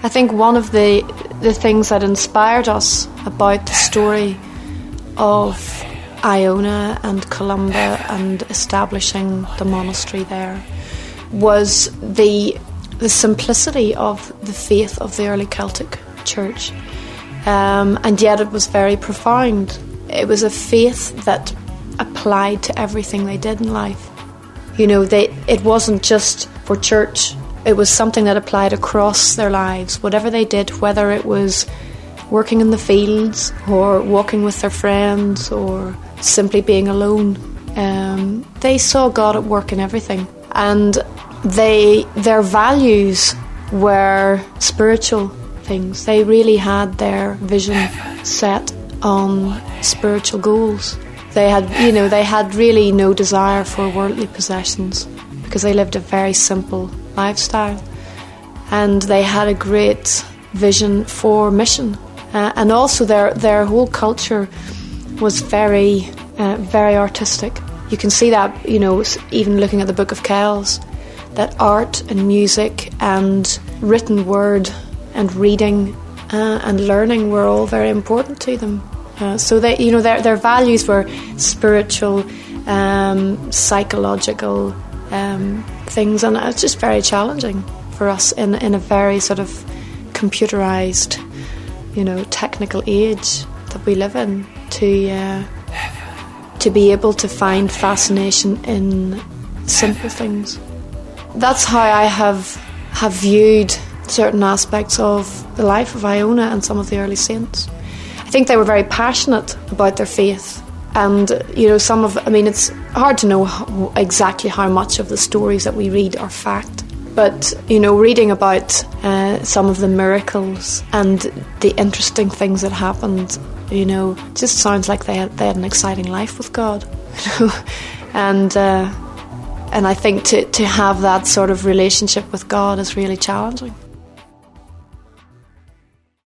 I think one of the things that inspired us about the story of Iona and Columba and establishing the monastery there was the simplicity of the faith of the early Celtic church, and yet it was very profound. It was a faith that applied to everything they did in life. You know, it wasn't just for church, it was something that applied across their lives. Whatever they did, whether it was working in the fields or walking with their friends or simply being alone, they saw God at work in everything. And their values were spiritual things. They really had their vision set on spiritual goals. They had really no desire for worldly possessions because they lived a very simple lifestyle, and they had a great vision for mission, and also their whole culture was very artistic. You can see that, you know, even looking at the Book of Kells, that art and music and written word and reading and learning were all very important to them. So they, you know, their values were spiritual, psychological things, and it's just very challenging for us in a very sort of computerised, you know, technical age that we live in to be able to find fascination in simple things. That's how I have viewed certain aspects of the life of Iona and some of the early saints. I think they were very passionate about their faith, and you know, it's hard to know exactly how much of the stories that we read are fact, but you know, reading about some of the miracles and the interesting things that happened, you know, just sounds like they had an exciting life with God, you know? And I think to have that sort of relationship with God is really challenging.